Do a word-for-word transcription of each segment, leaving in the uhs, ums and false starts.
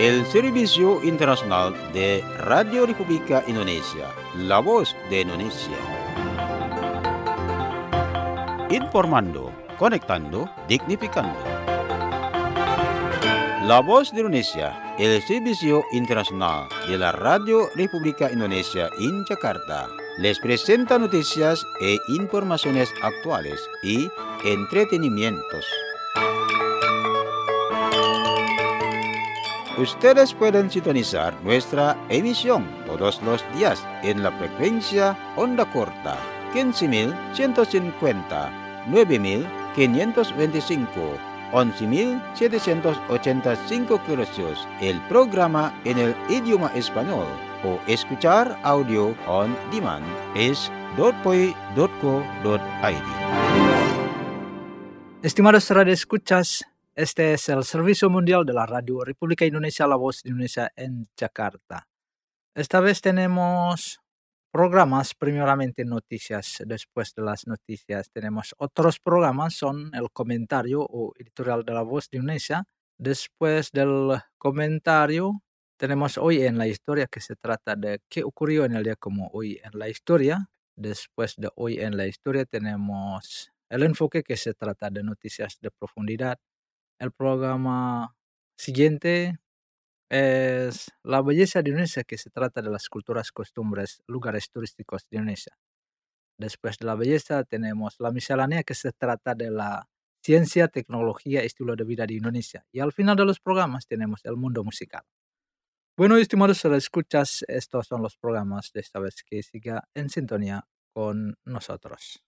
el Servicio Internacional de Radio República Indonesia, la voz de Indonesia. Informando, conectando, dignificando. La voz de Indonesia, el Servicio Internacional de la Radio República Indonesia en Jakarta, les presenta noticias e informaciones actuales y entretenimientos. Ustedes pueden sintonizar nuestra emisión todos los días en la frecuencia onda corta quince mil ciento cincuenta, nueve mil quinientos veinticinco, once mil setecientos ochenta y cinco kHz, el programa en el idioma español, o escuchar audio on demand es dot poi dot co dot i d. Estimados radioescuchas, este es el Servicio Mundial de la Radio República Indonesia, la voz de Indonesia en Jakarta. Esta vez tenemos programas, primeramente noticias. Después de las noticias tenemos otros programas, son el comentario o editorial de la voz de Indonesia. Después del comentario tenemos Hoy en la Historia, que se trata de qué ocurrió en el día como hoy en la historia. Después de Hoy en la Historia tenemos el enfoque, que se trata de noticias de profundidad. El programa siguiente es La Belleza de Indonesia, que se trata de las culturas, costumbres, lugares turísticos de Indonesia. Después de la belleza tenemos La Miscelánea, que se trata de la ciencia, tecnología, estilo de vida de Indonesia. Y al final de los programas tenemos El Mundo Musical. Bueno, estimados escuchas, estos son los programas de esta vez, que siga en sintonía con nosotros.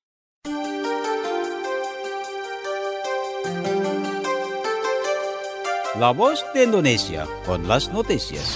La voz de Indonesia con las noticias.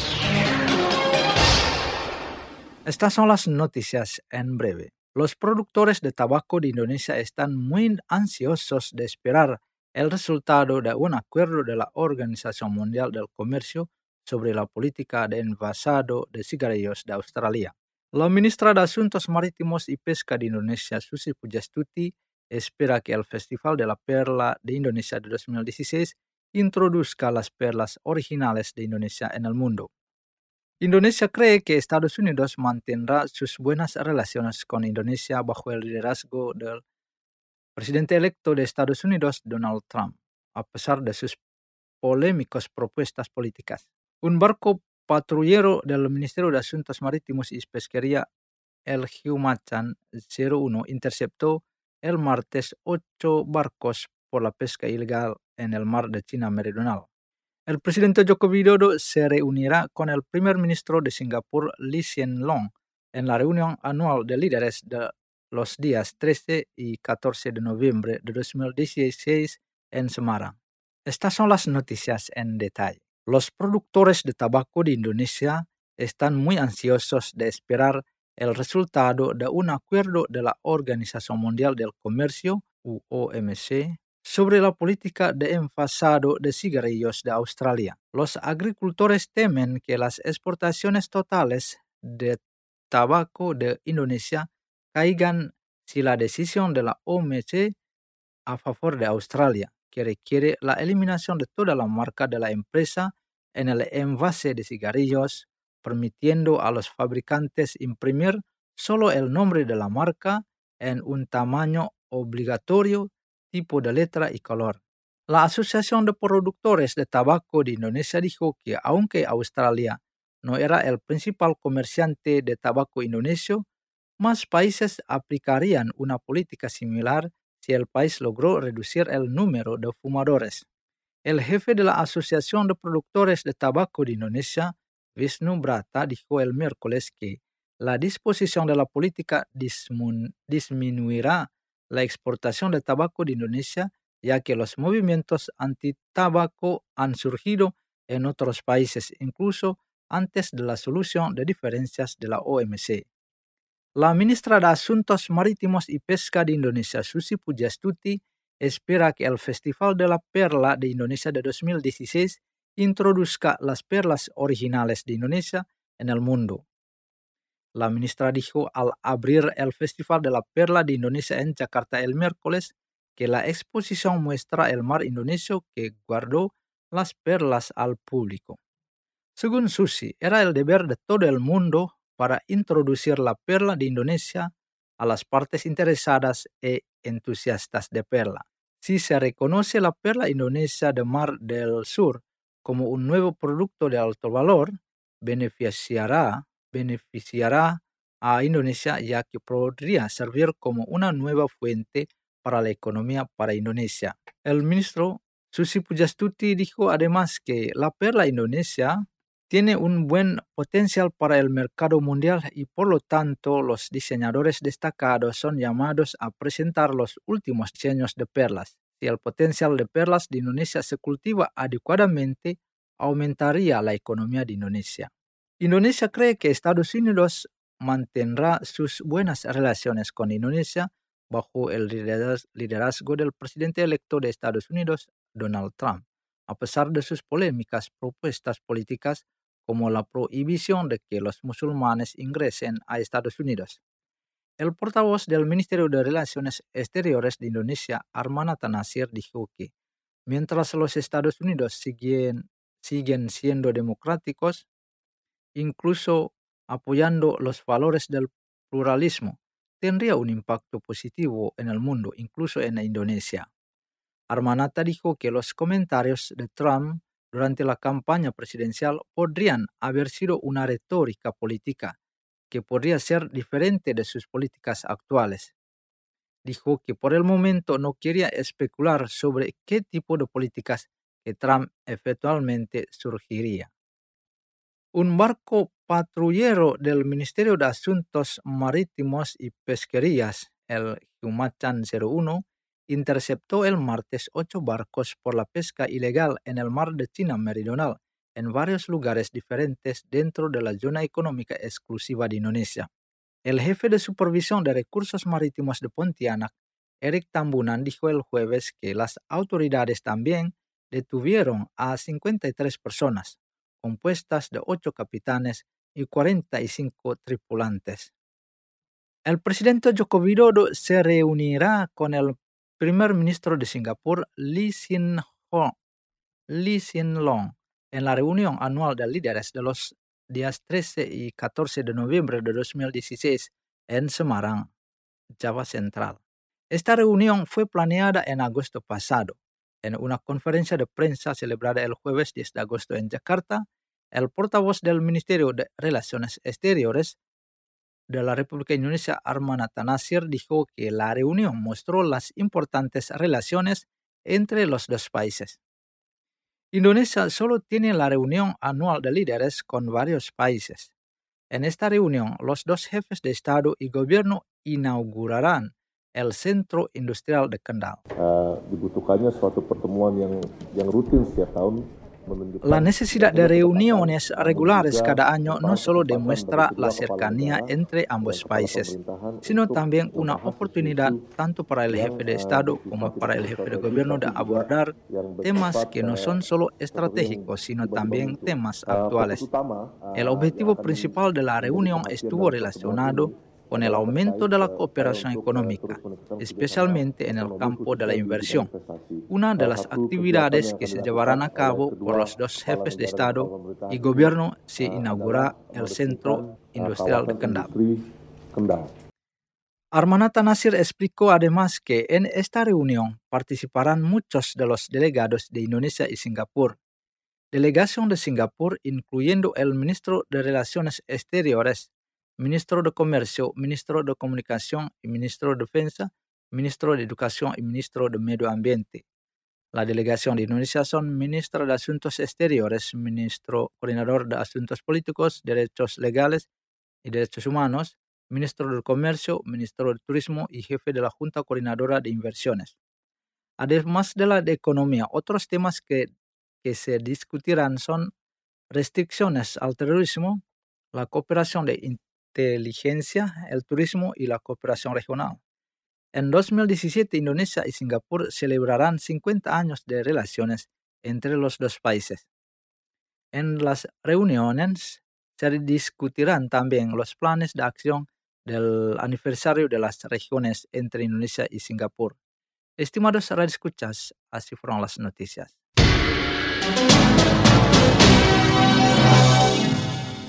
Estas son las noticias en breve. Los productores de tabaco de Indonesia están muy ansiosos de esperar el resultado de un acuerdo de la Organización Mundial del Comercio sobre la política de envasado de cigarrillos de Australia. La ministra de Asuntos Marítimos y Pesca de Indonesia, Susi Pujastuti, espera que el Festival de la Perla de Indonesia de dos mil dieciséis introduzca las perlas originales de Indonesia en el mundo. Indonesia cree que Estados Unidos mantendrá sus buenas relaciones con Indonesia bajo el liderazgo del presidente electo de Estados Unidos, Donald Trump, a pesar de sus polémicas propuestas políticas. Un barco patrullero del Ministerio de Asuntos Marítimos y Pesquería, el Hiu Macan cero uno, interceptó el martes ocho barcos por la pesca ilegal en el mar de China Meridional. El presidente Joko Widodo se reunirá con el primer ministro de Singapur, Lee Hsien Loong, en la reunión anual de líderes de los días trece y catorce de noviembre de dos mil dieciséis en Semarang. Estas son las noticias en detalle. Los productores de tabaco de Indonesia están muy ansiosos de esperar el resultado de un acuerdo de la Organización Mundial del Comercio, U O M C, sobre la política de envasado de cigarrillos de Australia. Los agricultores temen que las exportaciones totales de tabaco de Indonesia caigan si la decisión de la O M C a favor de Australia, que requiere la eliminación de toda la marca de la empresa en el envase de cigarrillos, permitiendo a los fabricantes imprimir solo el nombre de la marca en un tamaño obligatorio, tipo de letra y color. La Asociación de Productores de Tabaco de Indonesia dijo que aunque Australia no era el principal comerciante de tabaco indonesio, más países aplicarían una política similar si el país logró reducir el número de fumadores. El jefe de la Asociación de Productores de Tabaco de Indonesia, Wisnu Brata, dijo el miércoles que la disposición de la política dismun- disminuirá la exportación de tabaco de Indonesia, ya que los movimientos anti-tabaco han surgido en otros países, incluso antes de la solución de diferencias de la O M C. La ministra de Asuntos Marítimos y Pesca de Indonesia, Susi Pujastuti, espera que el Festival de la Perla de Indonesia de dos mil dieciséis introduzca las perlas originales de Indonesia en el mundo. La ministra dijo al abrir el Festival de la Perla de Indonesia en Jakarta el miércoles que la exposición muestra el mar indonesio que guardó las perlas al público. Según Susi, era el deber de todo el mundo para introducir la perla de Indonesia a las partes interesadas e entusiastas de perla. Si se reconoce la perla indonesia de Mar del Sur como un nuevo producto de alto valor, beneficiará, beneficiará a Indonesia, ya que podría servir como una nueva fuente para la economía para Indonesia. El ministro Susi Pujastuti dijo además que la perla indonesia tiene un buen potencial para el mercado mundial y por lo tanto los diseñadores destacados son llamados a presentar los últimos diseños de perlas. Si el potencial de perlas de Indonesia se cultiva adecuadamente, aumentaría la economía de Indonesia. Indonesia cree que Estados Unidos mantendrá sus buenas relaciones con Indonesia bajo el liderazgo del presidente electo de Estados Unidos, Donald Trump, a pesar de sus polémicas propuestas políticas como la prohibición de que los musulmanes ingresen a Estados Unidos. El portavoz del Ministerio de Relaciones Exteriores de Indonesia, Armanata Nasir, dijo que mientras los Estados Unidos siguen, siguen siendo democráticos, incluso apoyando los valores del pluralismo, tendría un impacto positivo en el mundo, incluso en Indonesia. Armanata dijo que los comentarios de Trump durante la campaña presidencial podrían haber sido una retórica política que podría ser diferente de sus políticas actuales. Dijo que por el momento no quería especular sobre qué tipo de políticas que Trump eventualmente surgiría. Un barco patrullero del Ministerio de Asuntos Marítimos y Pesquerías, el Humachan cero uno, interceptó el martes ocho barcos por la pesca ilegal en el mar de China Meridional, en varios lugares diferentes dentro de la zona económica exclusiva de Indonesia. El jefe de supervisión de recursos marítimos de Pontianak, Eric Tambunan, dijo el jueves que las autoridades también detuvieron a cincuenta y tres personas, compuestas de ocho capitanes y cuarenta y cinco tripulantes. El presidente Joko Widodo se reunirá con el primer ministro de Singapur, Lee Hsien Loong, Lee Hsien Loong, en la reunión anual de líderes de los días trece y catorce de noviembre de dos mil dieciséis en Semarang, Java Central. Esta reunión fue planeada en agosto pasado. En una conferencia de prensa celebrada el jueves diez de agosto en Jakarta, el portavoz del Ministerio de Relaciones Exteriores de la República Indonesia, Armanata Nasir, dijo que la reunión mostró las importantes relaciones entre los dos países. Indonesia solo tiene la reunión anual de líderes con varios países. En esta reunión, los dos jefes de Estado y Gobierno inaugurarán el Centro Industrial de Kendal. Uh, dibutuhkannya suatu pertemuan yang yang rutin setiap tahun. La necesidad de reuniones regulares cada año no solo demuestra la cercanía entre ambos países, sino también una oportunidad tanto para el jefe de Estado como para el jefe de gobierno de abordar temas que no son solo estratégicos, sino también temas actuales. El objetivo principal de la reunión estuvo relacionado con el aumento de la cooperación económica, especialmente en el campo de la inversión. Una de las actividades que se llevarán a cabo por los dos jefes de Estado y Gobierno se inaugura el Centro Industrial de Kendal. Armanata Nasir explicó además que en esta reunión participarán muchos de los delegados de Indonesia y Singapur. Delegación de Singapur, incluyendo el ministro de Relaciones Exteriores, ministro de Comercio, ministro de Comunicación y ministro de Defensa, ministro de Educación y ministro de Medio Ambiente. La delegación de Indonesia son ministro de Asuntos Exteriores, ministro coordinador de Asuntos Políticos, Derechos Legales y Derechos Humanos, ministro de Comercio, ministro de Turismo y jefe de la Junta Coordinadora de Inversiones. Además de la de economía, otros temas que, que se discutirán son restricciones al terrorismo, la cooperación de inteligencia, el turismo y la cooperación regional. En dos mil diecisiete, Indonesia y Singapur celebrarán cincuenta años de relaciones entre los dos países. En las reuniones se discutirán también los planes de acción del aniversario de las regiones entre Indonesia y Singapur. Estimados radioescuchas, así fueron las noticias.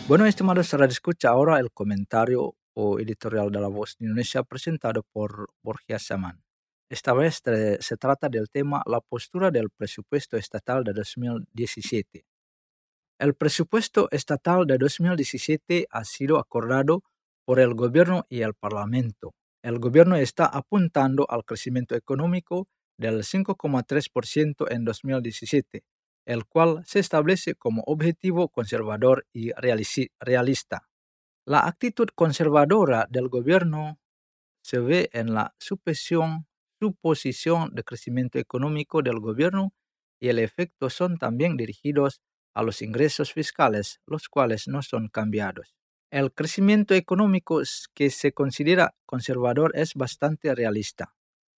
Bueno, estimados radio escucha, ahora el comentario o editorial de La Voz de Indonesia presentado por Borja Saman. Esta vez tre- se trata del tema la postura del presupuesto estatal de dos mil diecisiete. El presupuesto estatal de dos mil diecisiete ha sido acordado por el gobierno y el parlamento. El gobierno está apuntando al crecimiento económico del cinco coma tres por ciento en dos mil diecisiete, el cual se establece como objetivo conservador y realici- realista. La actitud conservadora del gobierno se ve en la suposición, suposición de crecimiento económico del gobierno y el efecto son también dirigidos a los ingresos fiscales, los cuales no son cambiados. El crecimiento económico que se considera conservador es bastante realista.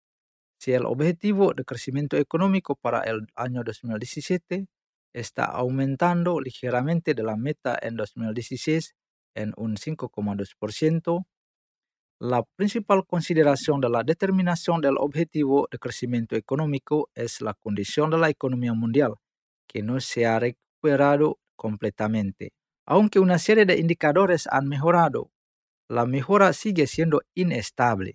Si el objetivo de crecimiento económico para el año dos mil diecisiete está aumentando ligeramente de la meta en dos mil dieciséis en un cinco coma dos por ciento, la principal consideración de la determinación del objetivo de crecimiento económico es la condición de la economía mundial, que no se ha recuperado completamente. Aunque una serie de indicadores han mejorado, la mejora sigue siendo inestable.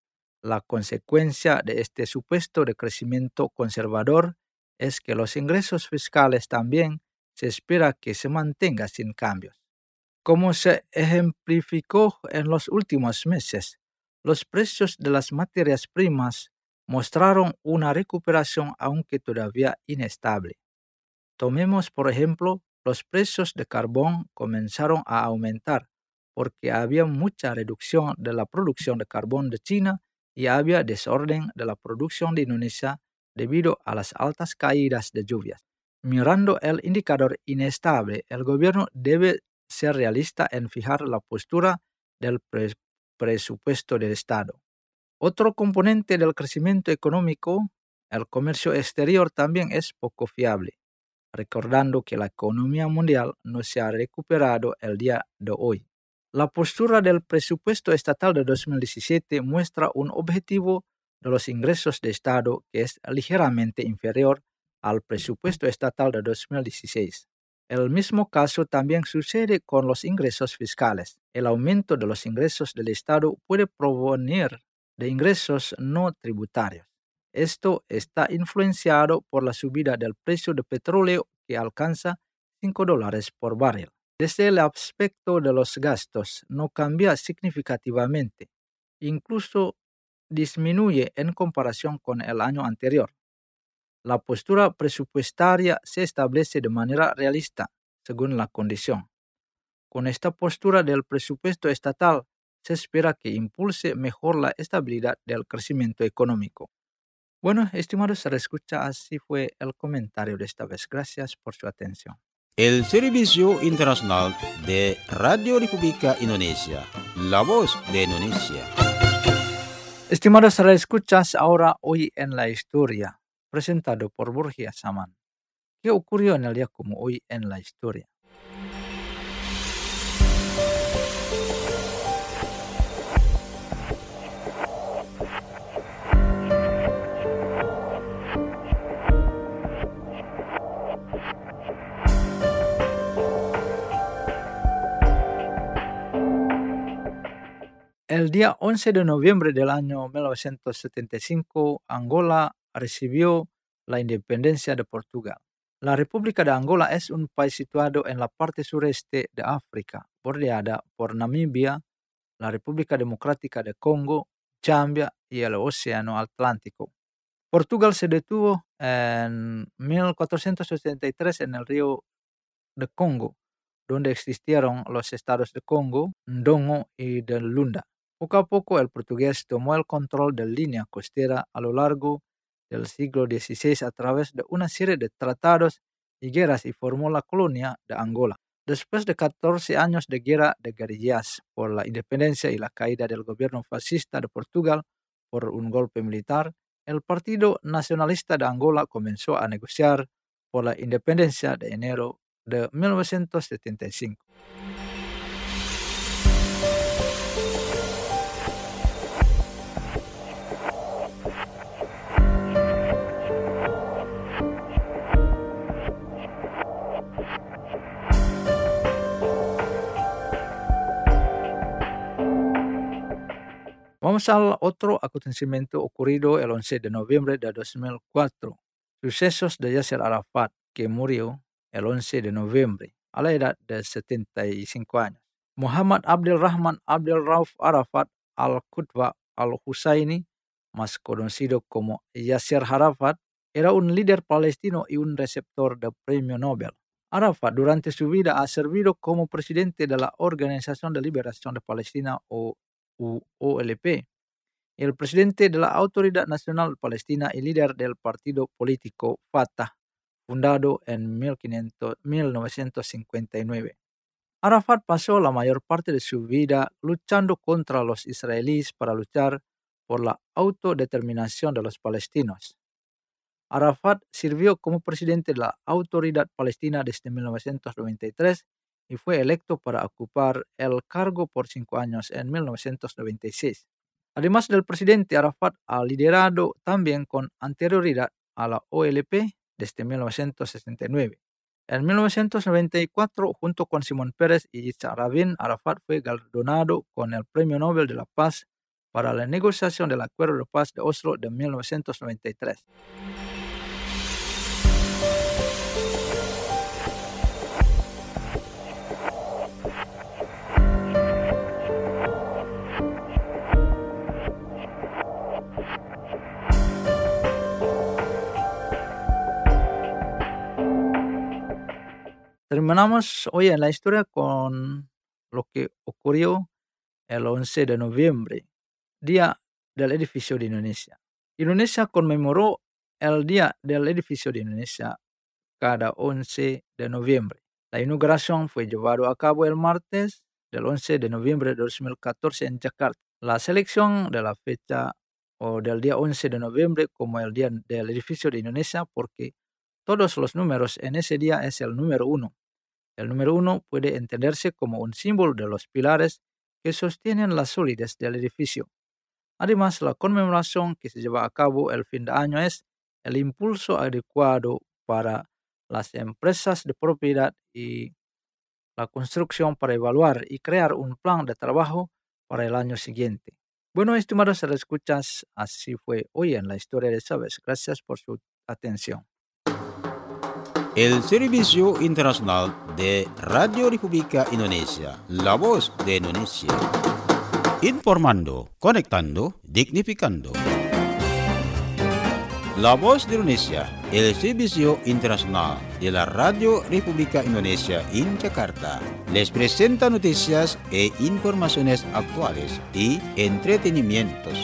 La consecuencia de este supuesto de crecimiento conservador es que los ingresos fiscales también se espera que se mantengan sin cambios. Como se ejemplificó en los últimos meses, los precios de las materias primas mostraron una recuperación aunque todavía inestable. Tomemos, por ejemplo, los precios de carbón comenzaron a aumentar porque había mucha reducción de la producción de carbón de China y había desorden de la producción de Indonesia debido a las altas caídas de lluvias. Mirando el indicador inestable, el gobierno debe ser realista en fijar la postura del pre- presupuesto del Estado. Otro componente del crecimiento económico, el comercio exterior, también es poco fiable, recordando que la economía mundial no se ha recuperado el día de hoy. La postura del presupuesto estatal de dos mil diecisiete muestra un objetivo de los ingresos de Estado que es ligeramente inferior al presupuesto estatal de dos mil dieciséis. El mismo caso también sucede con los ingresos fiscales. El aumento de los ingresos del Estado puede provenir de ingresos no tributarios. Esto está influenciado por la subida del precio de petróleo que alcanza cinco dólares por barril. Desde el aspecto de los gastos no cambia significativamente, incluso disminuye en comparación con el año anterior. La postura presupuestaria se establece de manera realista, según la condición. Con esta postura del presupuesto estatal, se espera que impulse mejor la estabilidad del crecimiento económico. Bueno, estimados escucha, así fue el comentario de esta vez. Gracias por su atención. El Servicio Internacional de Radio República Indonesia, La Voz de Indonesia. Estimados escuchas, ahora hoy en la historia, presentado por Borja Saman. ¿Qué ocurrió en el día como hoy en la historia? El día once de noviembre del año mil novecientos setenta y cinco, Angola recibió la independencia de Portugal. La República de Angola es un país situado en la parte sureste de África, bordeada por Namibia, la República Democrática de Congo, Zambia y el Océano Atlántico. Portugal se detuvo en mil cuatrocientos setenta y tres en el río de Congo, donde existieron los estados de Congo, Ndongo y de Lunda. Poco a poco el portugués tomó el control de la línea costera a lo largo del siglo dieciséis a través de una serie de tratados y guerras y formó la colonia de Angola. Después de catorce años de guerra de guerrillas por la independencia y la caída del gobierno fascista de Portugal por un golpe militar, el Partido Nacionalista de Angola comenzó a negociar por la independencia de enero de mil novecientos setenta y cinco. Vamos al otro acontecimiento ocurrido el once de noviembre de dos mil cuatro. Sucesos de Yasser Arafat, que murió el once de noviembre a la edad de setenta y cinco años. Muhammad Abdul Rahman Abdul Rauf Arafat al-Qutba al-Husaini, más conocido como Yasser Arafat, era un líder palestino y un receptor del premio Nobel. Arafat durante su vida ha servido como presidente de la Organización de Liberación de Palestina o O L P, el presidente de la Autoridad Nacional Palestina y líder del partido político Fatah, fundado en mil novecientos cincuenta y nueve. Arafat pasó la mayor parte de su vida luchando contra los israelíes para luchar por la autodeterminación de los palestinos. Arafat sirvió como presidente de la Autoridad Palestina desde mil novecientos noventa y tres y fue electo para ocupar el cargo por cinco años en mil novecientos noventa y seis. Además del presidente, Arafat ha liderado también con anterioridad a la O L P desde mil novecientos sesenta y nueve. En mil novecientos noventa y cuatro, junto con Simón Peres y Yitzhak Rabin, Arafat fue galardonado con el Premio Nobel de la Paz para la negociación del Acuerdo de Paz de Oslo de mil novecientos noventa y tres. Terminamos hoy en la historia con lo que ocurrió el once de noviembre, Día del Edificio de Indonesia. Indonesia conmemoró el Día del Edificio de Indonesia cada once de noviembre. La inauguración fue llevada a cabo el martes del once de noviembre de dos mil catorce en Jakarta. La selección de la fecha o del día once de noviembre como el Día del Edificio de Indonesia porque todos los números en ese día es el número uno. El número uno puede entenderse como un símbolo de los pilares que sostienen la solidez del edificio. Además, la conmemoración que se lleva a cabo el fin de año es el impulso adecuado para las empresas de propiedad y la construcción para evaluar y crear un plan de trabajo para el año siguiente. Bueno, estimados escuchas, así fue hoy en la historia de Sabes. Gracias por su atención. El Servicio Internacional de Radio República Indonesia, la voz de Indonesia. Informando, conectando, dignificando. La voz de Indonesia, el Servicio Internacional de la Radio República Indonesia en Jakarta, les presenta noticias e informaciones actuales y entretenimientos.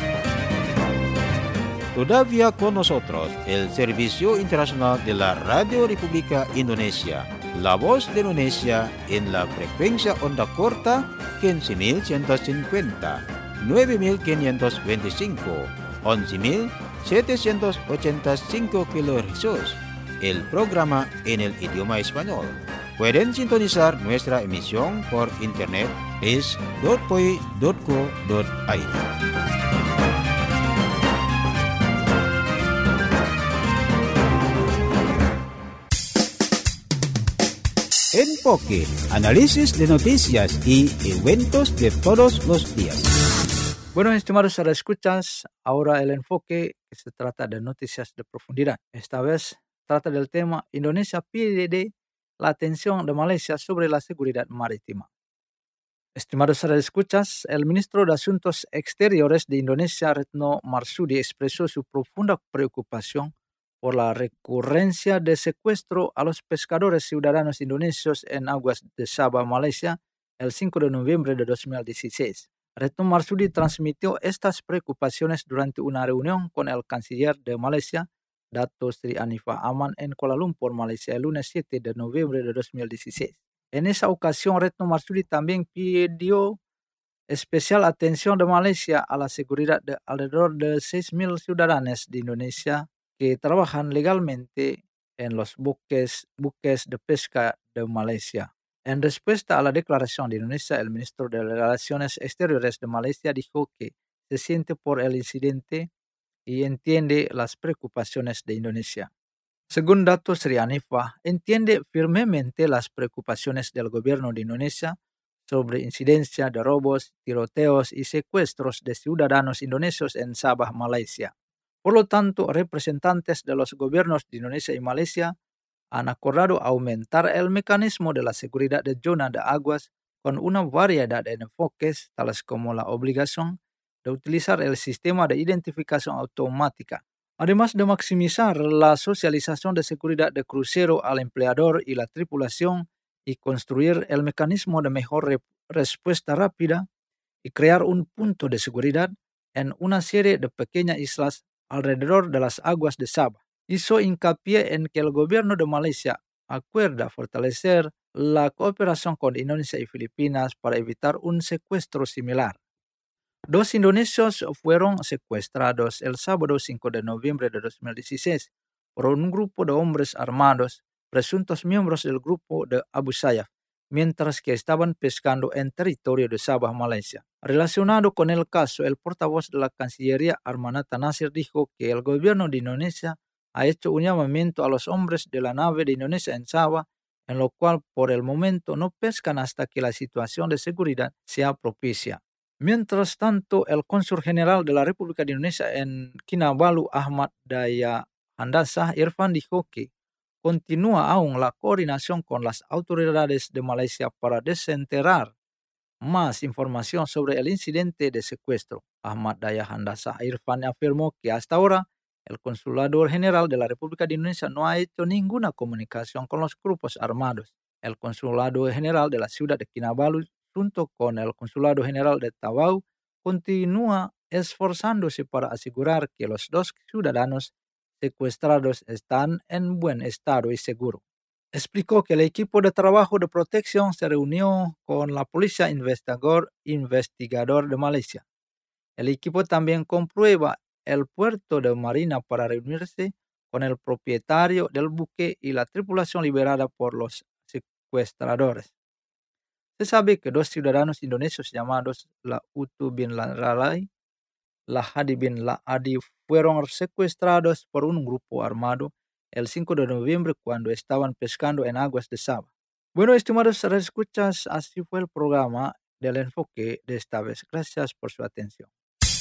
Todavía con nosotros el Servicio Internacional de la Radio República Indonesia, la voz de Indonesia en la frecuencia onda corta quince mil ciento cincuenta, nueve mil quinientos veinticinco, once mil setecientos ochenta y cinco kilohercios, el programa en el idioma español. Pueden sintonizar nuestra emisión por internet es punto p o i punto co punto i d. Enfoque, análisis de noticias y eventos de todos los días. Bueno, estimados escuchas, ahora el enfoque que se trata de noticias de profundidad. Esta vez trata del tema Indonesia pide la atención de Malaysia sobre la seguridad marítima. Estimados escuchas, el ministro de Asuntos Exteriores de Indonesia, Retno Marsudi, expresó su profunda preocupación por la recurrencia de secuestro a los pescadores ciudadanos indonesios en aguas de Sabah, Malaysia, el cinco de noviembre de dos mil dieciséis. Retno Marsudi transmitió estas preocupaciones durante una reunión con el canciller de Malaysia, Dato Sri Anifah Aman, en Kuala Lumpur, Malaysia, el lunes siete de noviembre de dos mil dieciséis. En esa ocasión, Retno Marsudi también pidió especial atención de Malaysia a la seguridad de alrededor de seis mil ciudadanos de Indonesia que trabajan legalmente en los buques, buques de pesca de Malaysia. En respuesta a la declaración de Indonesia, el ministro de Relaciones Exteriores de Malaysia dijo que se siente por el incidente y entiende las preocupaciones de Indonesia. Según Dato Sri Anifah, entiende firmemente las preocupaciones del gobierno de Indonesia sobre incidencia de robos, tiroteos y secuestros de ciudadanos indonesios en Sabah, Malaysia. Por lo tanto, representantes de los gobiernos de Indonesia y Malaysia han acordado aumentar el mecanismo de la seguridad de zona de aguas con una variedad de enfoques, tales como la obligación de utilizar el sistema de identificación automática, además de maximizar la socialización de seguridad de crucero al empleador y la tripulación y construir el mecanismo de mejor re- respuesta rápida y crear un punto de seguridad en una serie de pequeñas islas alrededor de las aguas de Sabah. Hizo hincapié en que el gobierno de Malaysia acuerda fortalecer la cooperación con Indonesia y Filipinas para evitar un secuestro similar. Dos indonesios fueron secuestrados el sábado cinco de noviembre de dos mil dieciséis por un grupo de hombres armados, presuntos miembros del grupo de Abu Sayyaf, mientras que estaban pescando en territorio de Sabah, Malaysia. Relacionado con el caso, el portavoz de la Cancillería Armanata Nasir dijo que el gobierno de Indonesia ha hecho un llamamiento a los hombres de la nave de Indonesia en Sabah, en lo cual por el momento no pescan hasta que la situación de seguridad sea propicia. Mientras tanto, el cónsul general de la República de Indonesia en Kinabalu, Ahmad Daya Handasah Irfan, dijo que continúa aún la coordinación con las autoridades de Malaysia para desenterrar más información sobre el incidente de secuestro. Ahmad Daya Handasah Irfan afirmó que hasta ahora el Consulado General de la República de Indonesia no ha hecho ninguna comunicación con los grupos armados. El Consulado General de la ciudad de Kinabalu, junto con el Consulado General de Tawau, continúa esforzándose para asegurar que los dos ciudadanos secuestrados están en buen estado y seguro. Explicó que el equipo de trabajo de protección se reunió con la Policía Investigador, Investigador de Malaysia. El equipo también comprueba el puerto de Marina para reunirse con el propietario del buque y la tripulación liberada por los secuestradores. Se sabe que dos ciudadanos indonesios llamados la Utu bin Lalai, la Hadi bin La Adi fueron secuestrados por un grupo armado el cinco de noviembre cuando estaban pescando en aguas de Sabah. Bueno, estimados escuchas, así fue el programa del enfoque de esta vez. Gracias por su atención.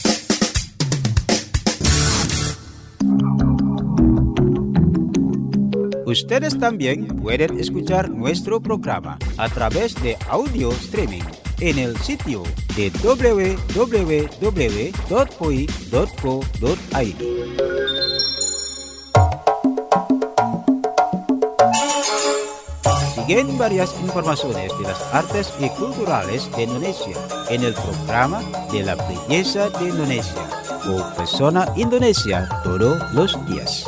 Ustedes también pueden escuchar nuestro programa a través de audio streaming en el sitio de doble u doble u doble u punto p o i punto co punto i d. Siguen varias informaciones de las artes y culturales de Indonesia en el programa de la belleza de Indonesia o Persona Indonesia todos los días.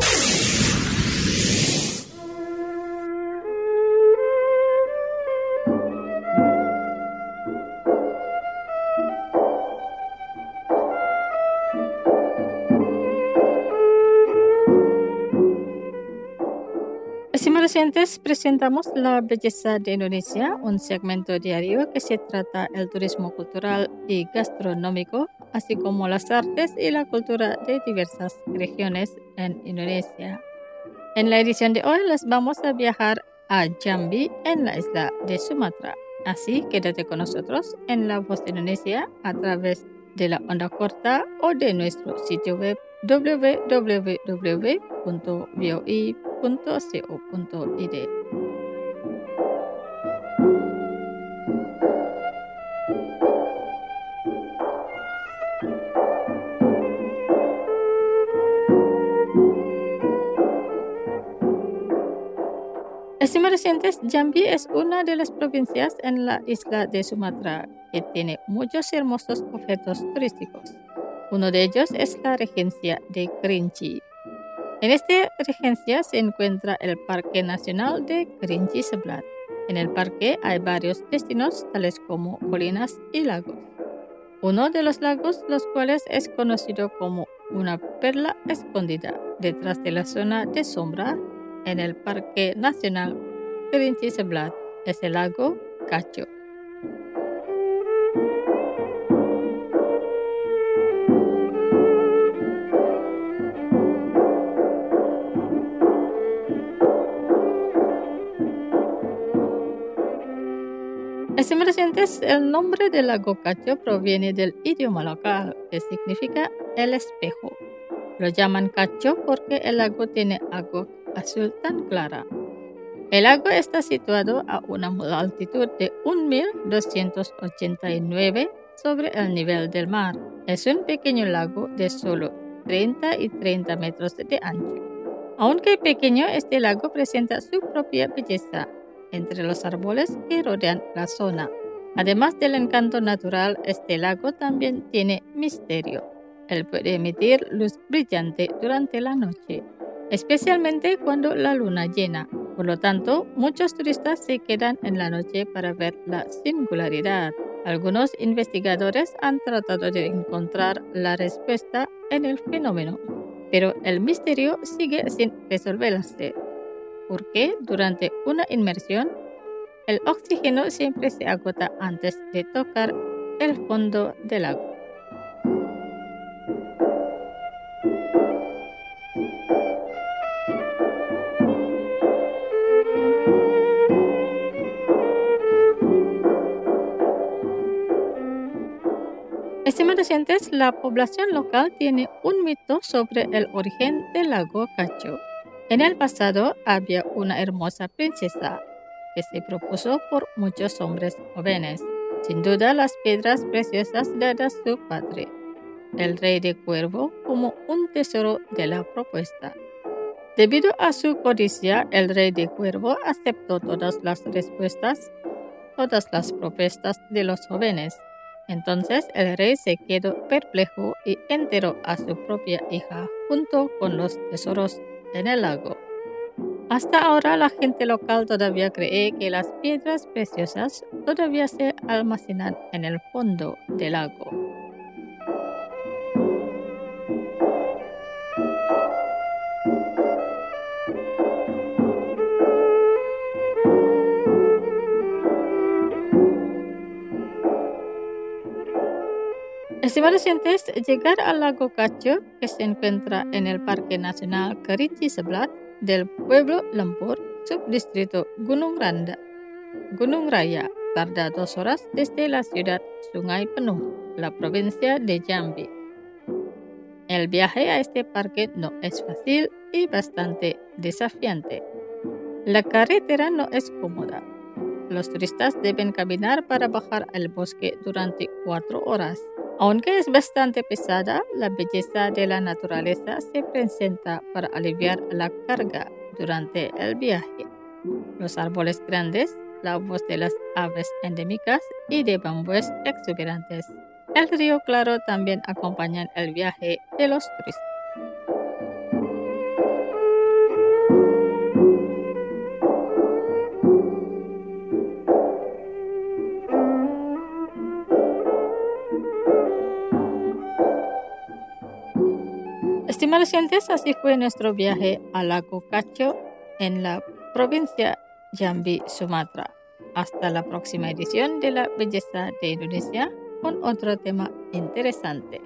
Estimados oyentes, presentamos La Belleza de Indonesia, un segmento diario que se trata el turismo cultural y gastronómico, así como las artes y la cultura de diversas regiones en Indonesia. En la edición de hoy les vamos a viajar a Jambi, en la isla de Sumatra. Así, quédate con nosotros en La Voz de Indonesia a través de la onda corta o de nuestro sitio web doble u doble u doble u punto voi punto co punto i d. Estimados oyentes, Jambi es una de las provincias en la isla de Sumatra que tiene muchos hermosos objetos turísticos. Uno de ellos es la regencia de Kerinci. En esta regencia se encuentra el Parque Nacional de Kerinci Seblat. En el parque hay varios destinos tales como colinas y lagos. Uno de los lagos, los cuales es conocido como una perla escondida detrás de la zona de sombra en el Parque Nacional Kerinci Seblat, es el lago Kacho. Estimados oyentes, el nombre del lago Cacho proviene del idioma local, que significa el espejo. Lo llaman Cacho porque el lago tiene agua azul tan clara. El lago está situado a una altitud de mil doscientos ochenta y nueve sobre el nivel del mar. Es un pequeño lago de solo treinta y treinta metros de ancho. Aunque pequeño, este lago presenta su propia belleza entre los árboles que rodean la zona. Además del encanto natural, este lago también tiene misterio. Él puede emitir luz brillante durante la noche, especialmente cuando la luna llena. Por lo tanto, muchos turistas se quedan en la noche para ver la singularidad. Algunos investigadores han tratado de encontrar la respuesta en el fenómeno, pero el misterio sigue sin resolverse, porque durante una inmersión, el oxígeno siempre se agota antes de tocar el fondo del lago. Estimados oyentes, la población local tiene un mito sobre el origen del lago Cacho. En el pasado había una hermosa princesa que se propuso por muchos hombres jóvenes. Sin duda, las piedras preciosas dadas a su padre, el rey de Cuervo, como un tesoro de la propuesta. Debido a su codicia, el rey de Cuervo aceptó todas las respuestas, todas las propuestas de los jóvenes. Entonces el rey se quedó perplejo y enterró a su propia hija junto con los tesoros en el lago. Hasta ahora la gente local todavía cree que las piedras preciosas todavía se almacenan en el fondo del lago. Estimados oyentes, llegar al lago Cacho, que se encuentra en el Parque Nacional Kerinci Seblat del pueblo Lempur, subdistrito Gunung Randa, Gunung Raya, tarda dos horas desde la ciudad Sungai Penuh, la provincia de Jambi. El viaje a este parque no es fácil y bastante desafiante. La carretera no es cómoda. Los turistas deben caminar para bajar al bosque durante cuatro horas. Aunque es bastante pesada, la belleza de la naturaleza se presenta para aliviar la carga durante el viaje. Los árboles grandes, la voz de las aves endémicas y de bambúes exuberantes. El río claro también acompañan el viaje de los turistas. Estimados oyentes, así fue nuestro viaje al lago Cacho en la provincia Jambi, Sumatra. Hasta la próxima edición de La Belleza de Indonesia con otro tema interesante.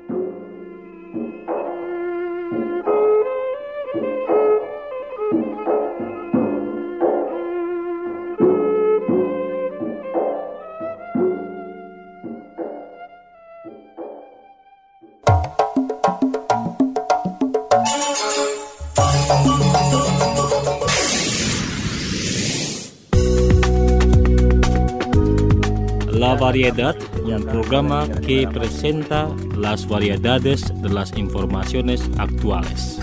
La Variedad, un programa que presenta las variedades de las informaciones actuales.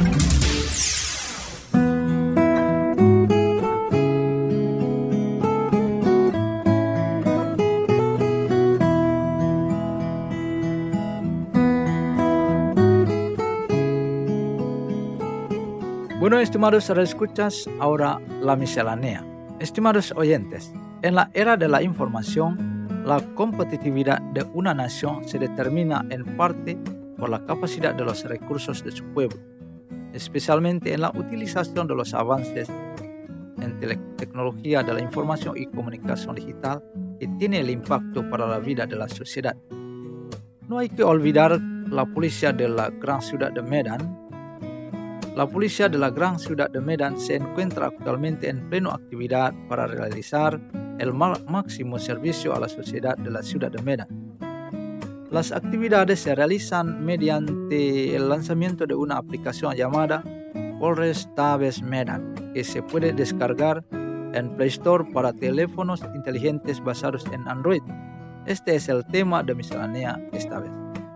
Bueno, estimados radioescuchas, ahora la miscelánea. Estimados oyentes, en la era de la información, la competitividad de una nación se determina en parte por la capacidad de los recursos de su pueblo, especialmente en la utilización de los avances en tele- tecnología de la información y comunicación digital que tiene el impacto para la vida de la sociedad. No hay que olvidar la policía de la gran ciudad de Medan. La policía de la gran ciudad de Medan se encuentra actualmente en plena actividad para realizar el máximo servicio a la sociedad de la ciudad de Medan. Las actividades se realizan mediante el lanzamiento de una aplicación llamada Polres Tabes Medan, que se puede descargar en Play Store para teléfonos inteligentes basados en Android. Este es el tema de miscelánea esta vez.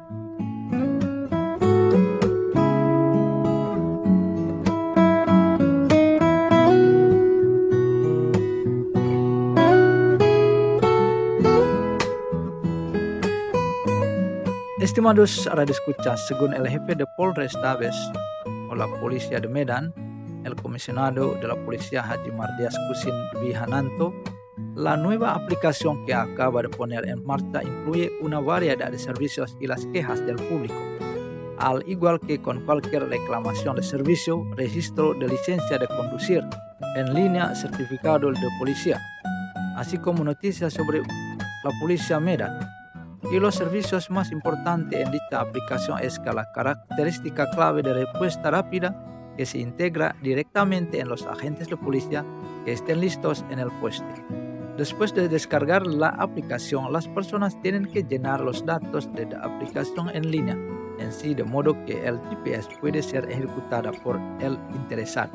Estimados radioescuchas, según el jefe de Polres Tabes o la Policía de Medan, el comisionado de la Policía Haji Mardias Kusin Bihananto, la nueva aplicación que acaba de poner en marcha incluye una variedad de servicios y las quejas del público, al igual que con cualquier reclamación de servicio, registro de licencia de conducir, en línea certificado de policía, así como noticias sobre la Policía Medan. Y los servicios más importantes en dicha aplicación es que la característica clave de respuesta rápida que se integra directamente en los agentes de policía que estén listos en el puesto. Después de descargar la aplicación, las personas tienen que llenar los datos de la aplicación en línea en sí, de modo que el G P S puede ser ejecutada por el interesado.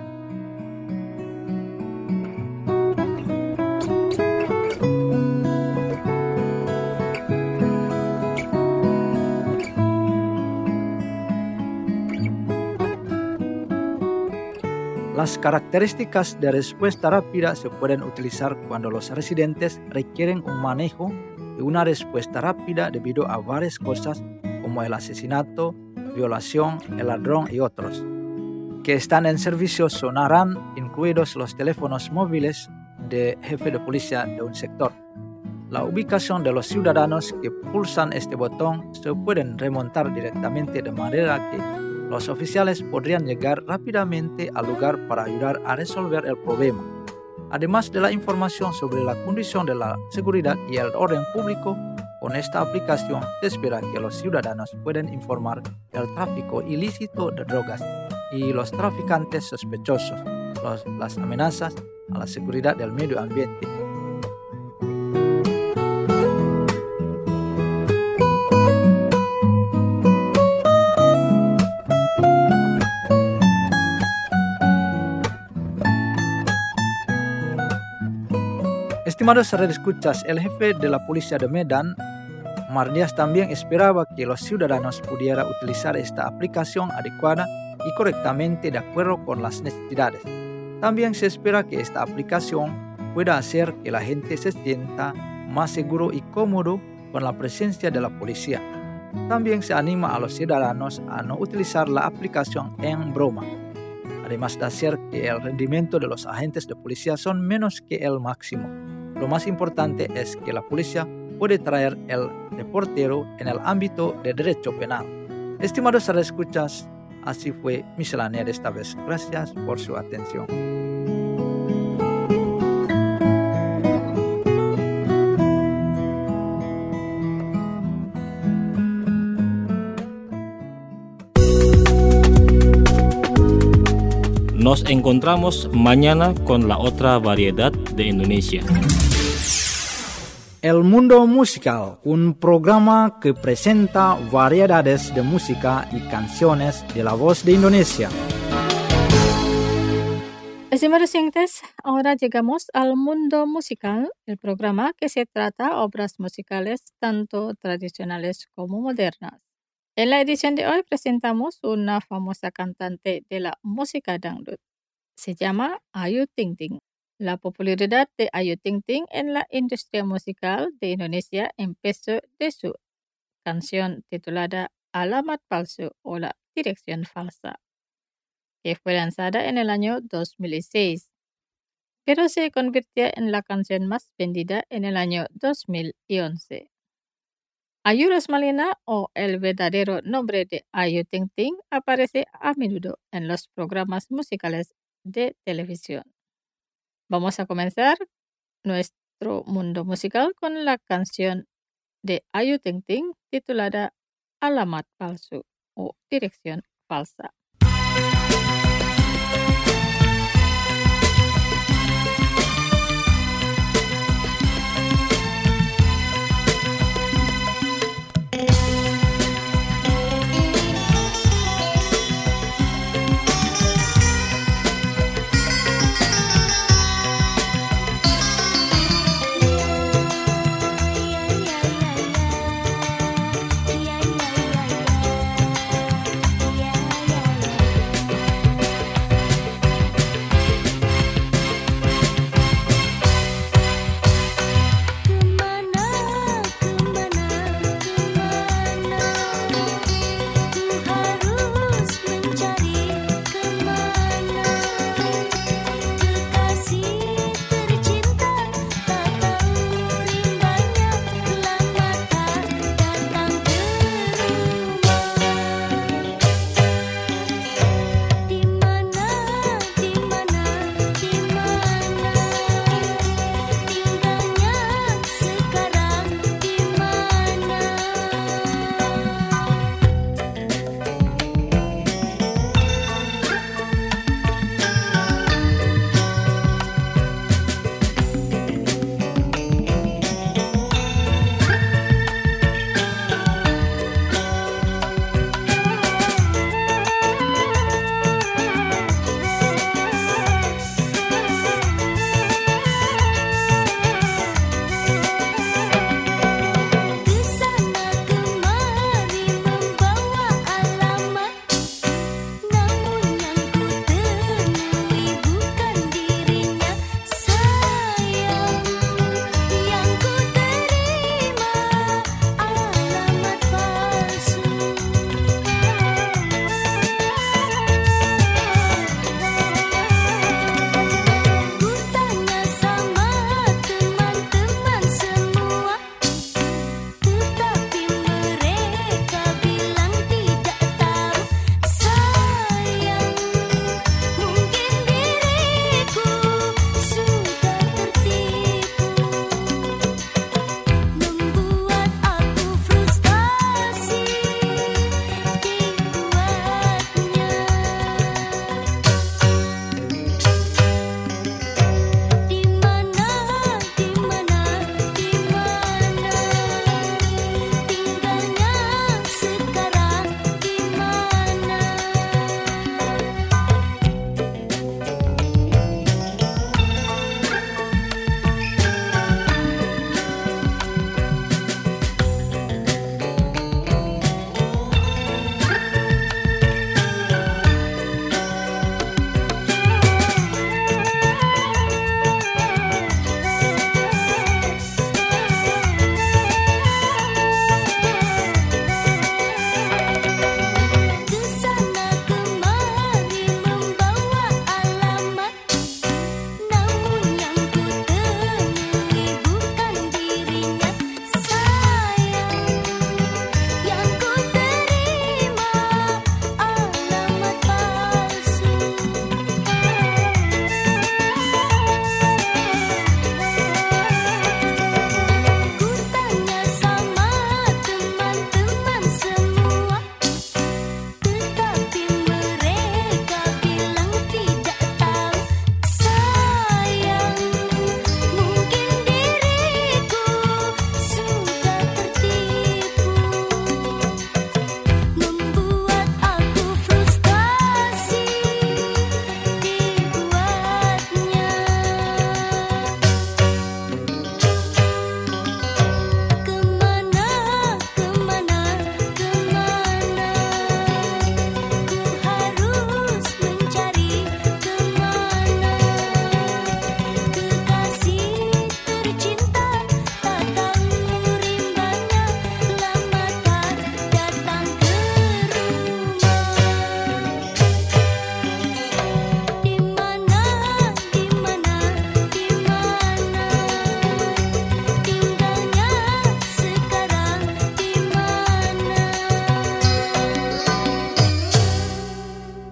Las características de respuesta rápida se pueden utilizar cuando los residentes requieren un manejo y una respuesta rápida debido a varias cosas como el asesinato, violación, el ladrón y otros, que están en servicio sonarán incluidos los teléfonos móviles de jefe de policía de un sector. La ubicación de los ciudadanos que pulsan este botón se pueden remontar directamente de manera que los oficiales podrían llegar rápidamente al lugar para ayudar a resolver el problema. Además de la información sobre la condición de la seguridad y el orden público, con esta aplicación se espera que los ciudadanos puedan informar del tráfico ilícito de drogas y los traficantes sospechosos, los, las amenazas a la seguridad del medio ambiente. Estimados radioescuchas, el jefe de la Policía de Medan, Mardias, también esperaba que los ciudadanos pudieran utilizar esta aplicación adecuada y correctamente de acuerdo con las necesidades. También se espera que esta aplicación pueda hacer que la gente se sienta más seguro y cómodo con la presencia de la policía. También se anima a los ciudadanos a no utilizar la aplicación en broma, además de hacer que el rendimiento de los agentes de policía son menos que el máximo. Lo más importante es que la policía puede traer el reportero en el ámbito de derecho penal. Estimados radioescuchas, así fue miscelánea de esta vez. Gracias por su atención. Nos encontramos mañana con la otra variedad de Indonesia. El Mundo Musical, un programa que presenta variedades de música y canciones de la voz de Indonesia. Estimados oyentes, ahora llegamos al Mundo Musical, el programa que se trata obras musicales tanto tradicionales como modernas. En la edición de hoy presentamos una famosa cantante de la música dangdut. Se llama Ayu Ting Ting. La popularidad de Ayu Ting Ting en la industria musical de Indonesia empezó de su canción titulada Alamat Palsu o La Dirección Falsa, que fue lanzada en el año dos mil seis, pero se convirtió en la canción más vendida en el año dos mil once. Ayu Rosmalina, o el verdadero nombre de Ayu Ting Ting, aparece a menudo en los programas musicales de televisión. Vamos a comenzar nuestro mundo musical con la canción de Ayu Ting Ting titulada Alamat Palsu o Dirección Falsa.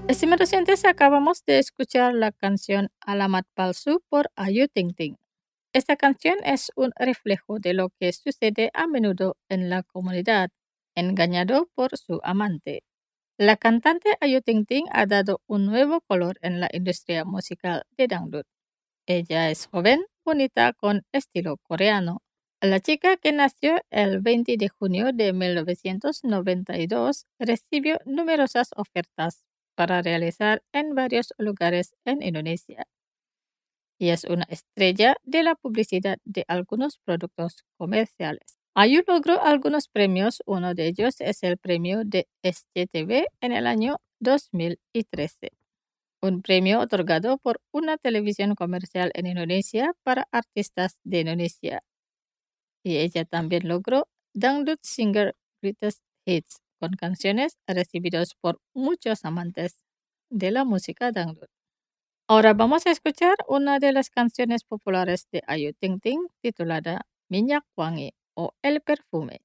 Estimados oyentes, acabamos de escuchar la canción Alamat Palsu por Ayu Ting Ting. Esta canción es un reflejo de lo que sucede a menudo en la comunidad, engañado por su amante. La cantante Ayu Ting Ting ha dado un nuevo color en la industria musical de dangdut. Ella es joven, bonita, con estilo coreano. La chica, que nació el veinte de junio de mil novecientos noventa y dos, recibió numerosas ofertas para realizar en varios lugares en Indonesia. Y es una estrella de la publicidad de algunos productos comerciales. Ayu logró algunos premios, uno de ellos es el premio de S C T V en el año dos mil trece. Un premio otorgado por una televisión comercial en Indonesia para artistas de Indonesia. Y ella también logró Dangdut Singer Greatest Hits, con canciones recibidas por muchos amantes de la música dangdut. Ahora vamos a escuchar una de las canciones populares de Ayu Ting Ting titulada Minyak Wangi o El Perfume.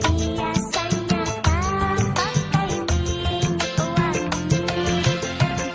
Biasanya tak pakai minyak wangi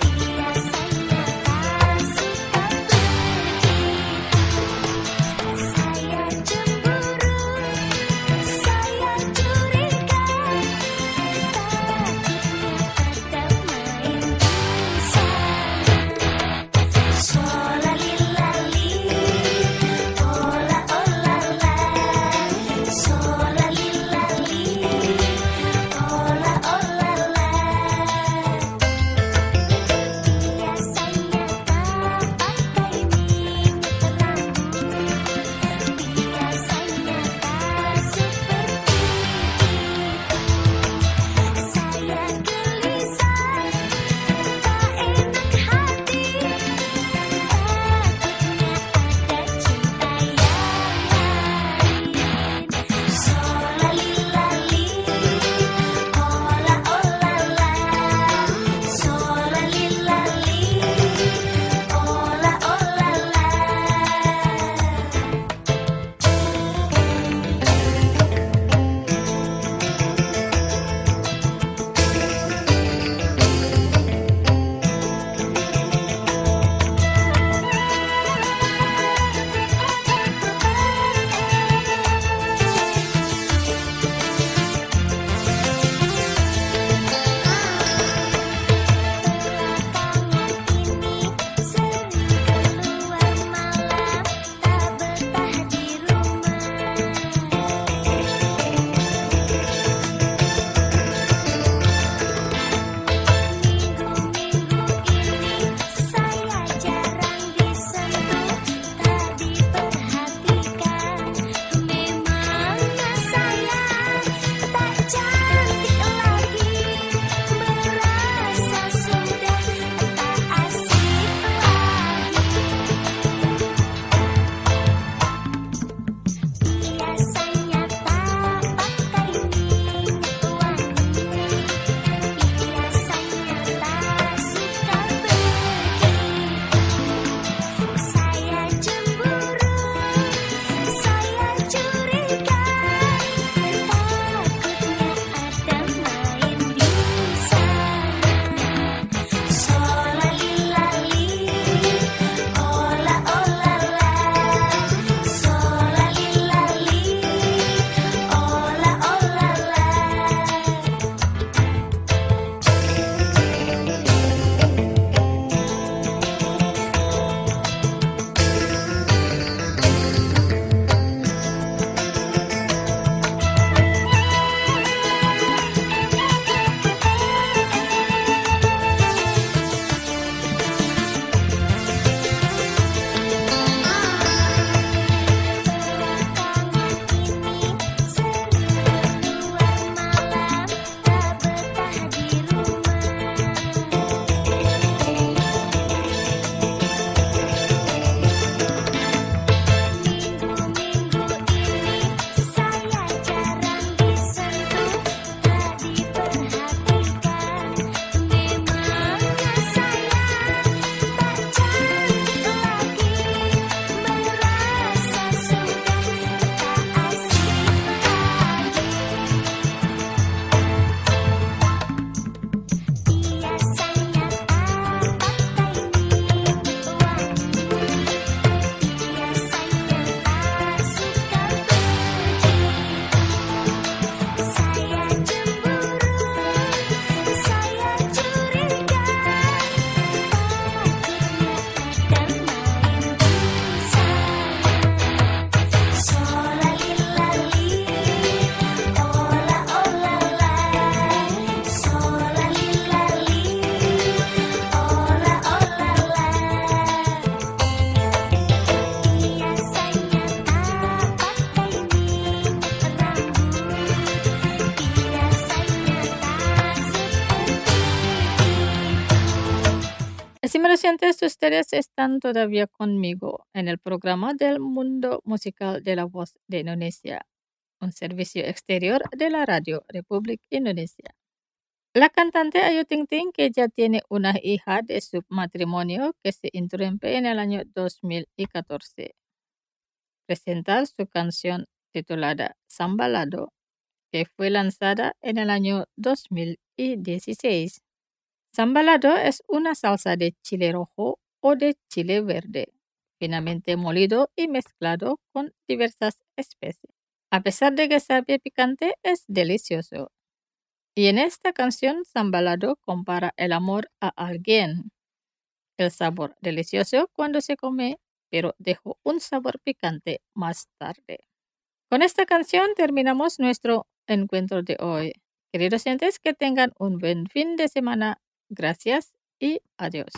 oyentes, ustedes están todavía conmigo en el programa del Mundo Musical de la Voz de Indonesia, un servicio exterior de la Radio Republik Indonesia. La cantante Ayu Ting Ting, que ya tiene una hija de su matrimonio que se interrumpe en el año dos mil catorce, presenta su canción titulada Sambalado, que fue lanzada en el año dos mil dieciséis. Sambalado es una salsa de chile rojo o de chile verde, finamente molido y mezclado con diversas especies. A pesar de que sabe picante, es delicioso. Y en esta canción, Sambalado compara el amor a alguien. El sabor delicioso cuando se come, pero dejó un sabor picante más tarde. Con esta canción terminamos nuestro encuentro de hoy. Queridos oyentes, que tengan un buen fin de semana. Gracias y adiós.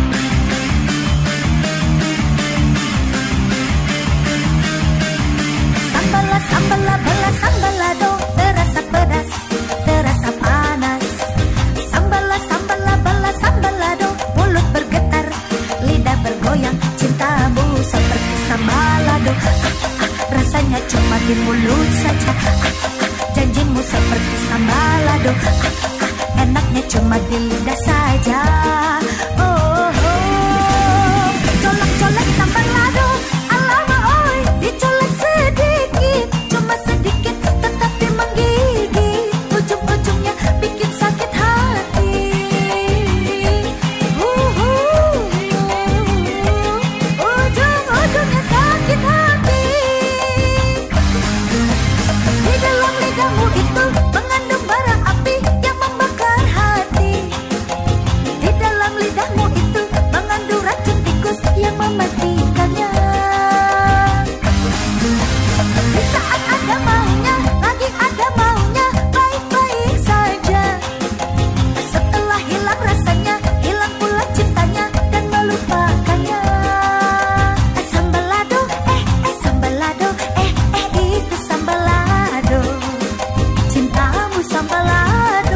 Sambala, sambala, bala, sambalado, terasa pedas, terasa panas. Sambala, sambala, bala, sambalado, mulut bergetar, lidah bergoyang, cintamu seperti sambalado. Ah, ah, ah, rasanya cuma di mulut saja. Ah, ah, ah, janjimu seperti sambalado. Ah, ah, ah, enaknya cuma di lidah saja. Oh, oh. Colek-colek sambalado, alama oi, dicolek sedikit, cuma sedikit tetapi menggigit, ujung-ujungnya bikin sakit hati. Uh, uh, ujung-ujungnya sakit hati. Di dalam lidahmu itu mengandung bara api yang membakar hati. Di dalam lidahmu itu mengandung racun tikus yang mematikannya. Di saat ada maunya, lagi ada maunya, baik-baik saja. Setelah hilang rasanya, hilang pula cintanya dan melupakannya. Sambalado, eh, eh, sambalado, eh, eh, itu sambalado. Cintamu sambalado.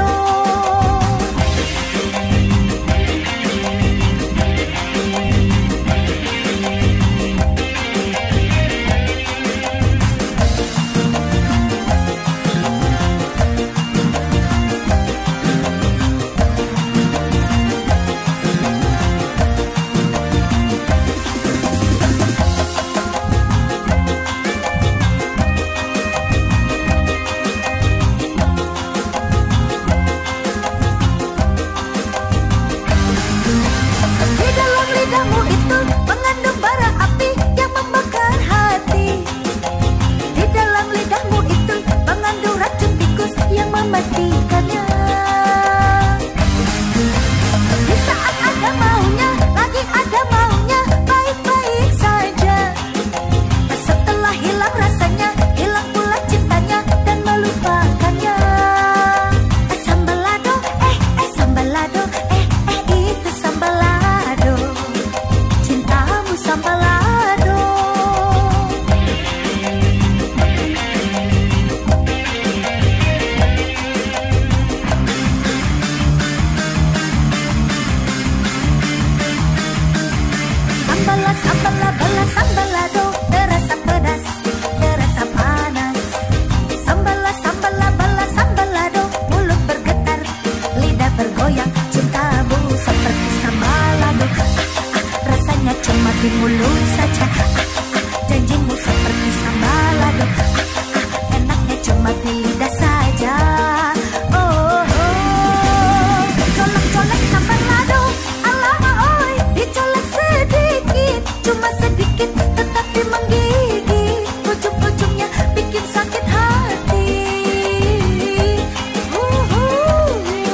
Di dalam lidahmu itu mengandung bara api yang membakar hati. Di dalam lidahmu itu mengandung racun tikus yang mematikannya. Di saat ada maunya, lagi ada maunya, baik-baik saja. Setelah hilang rasanya, hilang pula cintanya dan melupakannya. Sambalado, eh, eh, sambalado, eh, eh, itu sambalado. Cintamu sambalado. Sambala, sambala, bala, sambalado, terasa pedas, terasa panas. Sambala, sambala, bala, sambalado, mulut bergetar, lidah bergoyang, cintamu seperti sambalado. Ah, ah, ah, rasanya cuma di mulut saja. Ah, ah, ah, janjimu seperti sambalado. Ah, ah, ah, enaknya cuma di lidah saja. Oh, oh. Colek-colek sambalado, alama oi, dicolek sedikit, cuma sedikit tetapi menggigit, ujung-ujungnya bikin sakit hati. Uh, uh,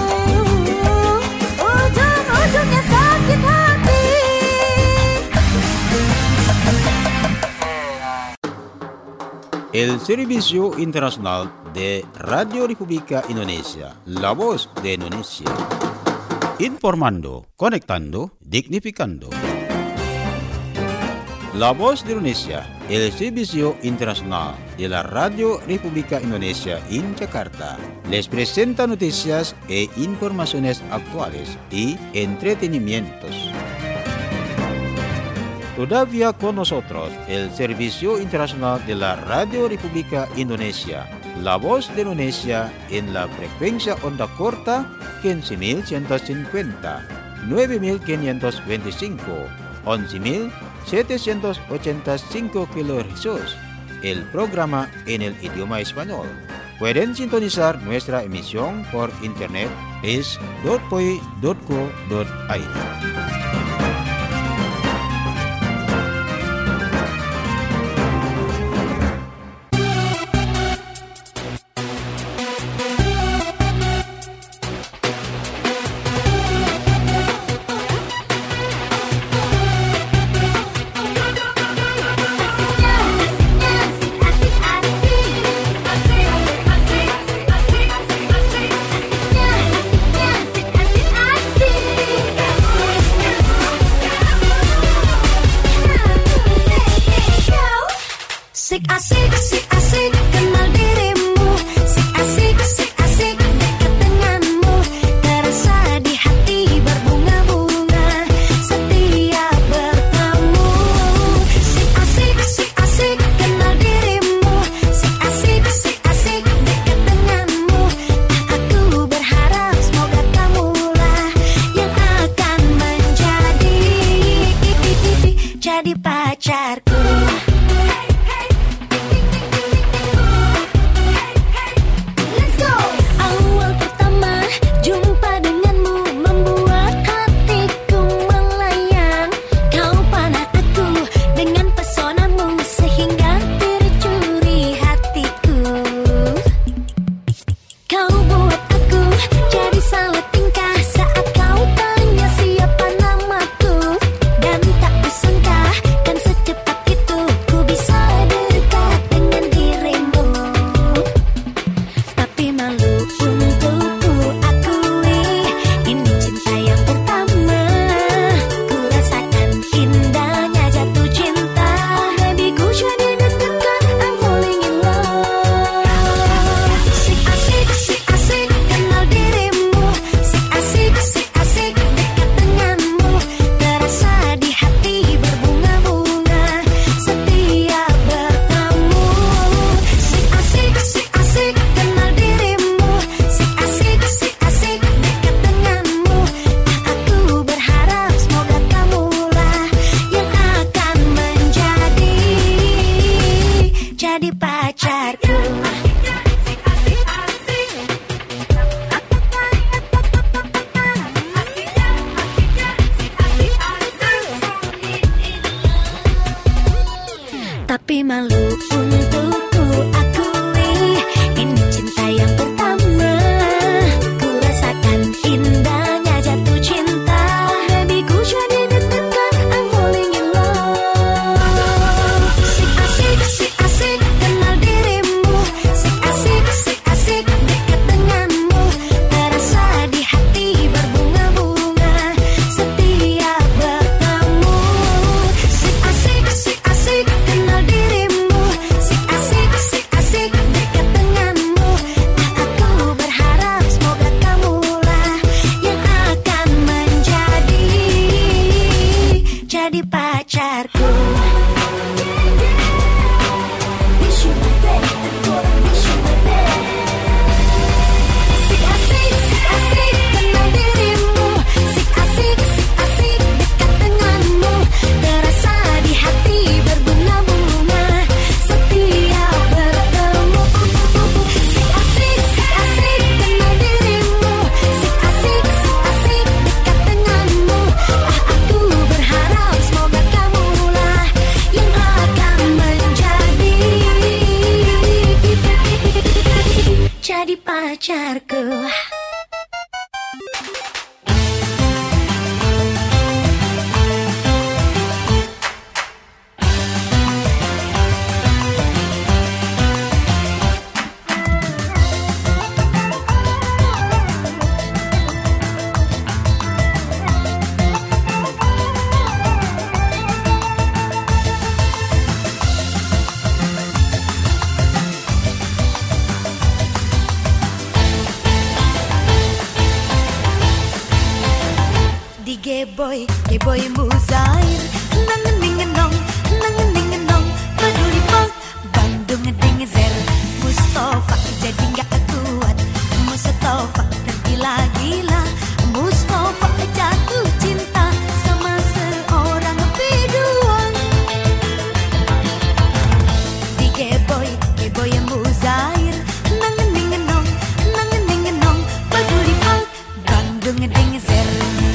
ujung-ujungnya sakit hati. El Servicio Internacional de Radio República Indonesia, La Voz de Indonesia. Informando, conectando, dignificando. La Voz de Indonesia, el Servicio Internacional de la Radio República Indonesia en Jakarta, les presenta noticias e informaciones actuales y entretenimientos. Todavía con nosotros el Servicio Internacional de la Radio República Indonesia, La Voz de Indonesia en la frecuencia onda corta quince mil ciento cincuenta, nueve mil quinientos veinticinco, once mil setecientos ochenta y cinco kilohercios. El programa en el idioma español. Pueden sintonizar nuestra emisión por internet es dot p o i dot co dot i d. Asik asik asik asik kenal dirimu, asik asik asik asik dekat denganmu, terasa di hati berbunga-bunga setiap bertemu. Asik asik asik asik kenal dirimu, asik asik asik asik dekat denganmu. Aku berharap semoga kamulah yang akan menjadi jadi pacarku. Tapi malu untukku akui, ini cinta yang pertama. Ku rasakan indahnya jatuh cinta. Baby ku jadi deg-degan, I'm falling in love. Asik asik asik asik kenal dirimu, asik asik asik asik dekat denganmu, terasa di hati berbunga-bunga setiap bertemu. Asik asik asik asik kenal dirimu, asik asik asik asik dekat denganmu. Aku berharap semoga kamulah yang akan menjadi jadi pacarku. Wish you my best, wish you my best. Asik asik asik asik kenal dirimu, asik asik asik asik dekat denganmu, terasa di hati berbunga-bunga setiap bertemu. Asik asik asik asik kenal dirimu, asik asik asik asik dekat denganmu. Ah, aku berharap semoga kamulah yang akan menjadi jadi pacarku. Di Geboy, Geboy Muzair, nangeningan Geboy, geboy yang muzair, nangen ningenong, nangen ningenong, baguli pal, bandung ngeding zer.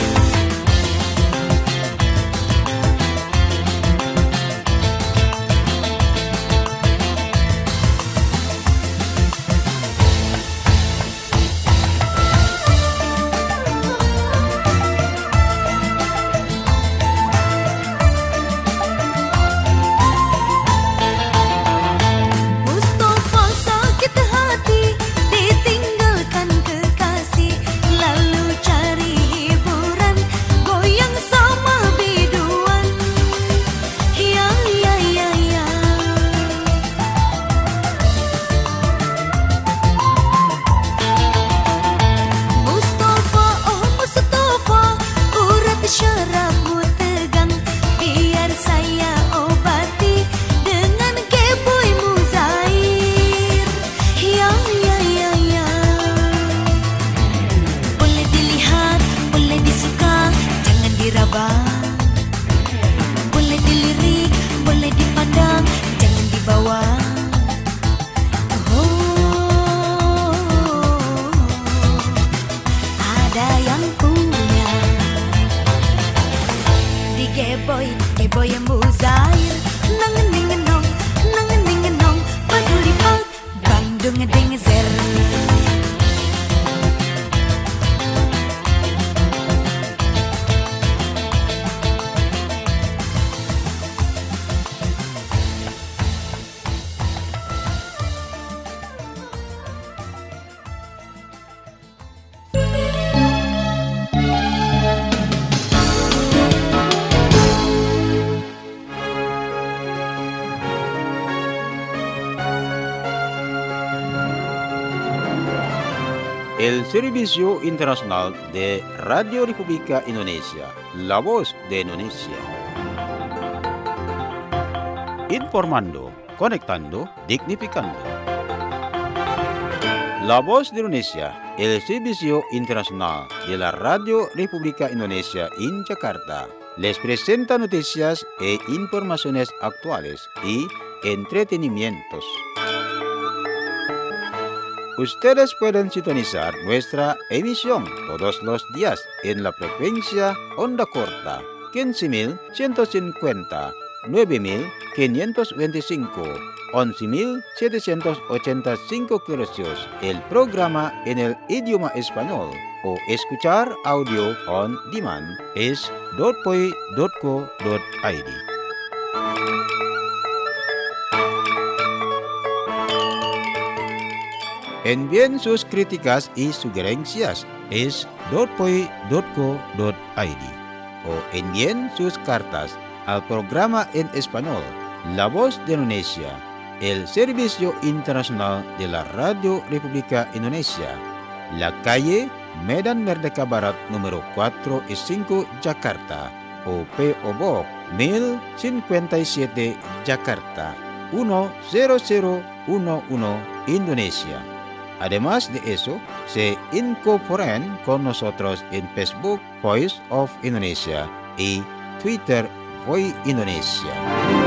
Mustafa sakit hati, ditinggalkan kekasih, lalu cari hiburan, goyang sama biduan. Ya ya ya ya. Mustafa, oh Mustafa, urat syarafmu tegang, biar saya obati dengan geboy muzair. Ya ya ya ya. Boleh dilihat, boleh disuka, jangan diraba. Boleh dilirik, boleh dipandang, jangan dibawa. Oh, ada yang punya. Di geboy, geboy yang muzair, nangen ningenong, nangen ningenong, paduli pal, bandung ngeding zer. El Servicio Internacional de Radio República Indonesia, La Voz de Indonesia. Informando, conectando, dignificando. La Voz de Indonesia, el Servicio Internacional de la Radio República Indonesia en Jakarta, les presenta noticias e informaciones actuales y entretenimientos. Ustedes pueden sintonizar nuestra emisión todos los días en la frecuencia onda corta quince mil ciento cincuenta, nueve mil quinientos veinticinco, once mil setecientos ochenta y cinco kHz, el programa en el idioma español, o escuchar audio on demand es dot poi dot co dot i d. Envíen sus críticas y sugerencias es dot poi dot co dot i d o envíen sus cartas al programa en español La Voz de Indonesia, el Servicio Internacional de la Radio República Indonesia, la calle Medan Merdeka Barat número cuatro y cinco, Jakarta, o P O Box mil cincuenta y siete, Jakarta, uno cero cero uno uno, Indonesia. Además de eso, se incorporan con nosotros en Facebook Voice of Indonesia y Twitter Voice Indonesia.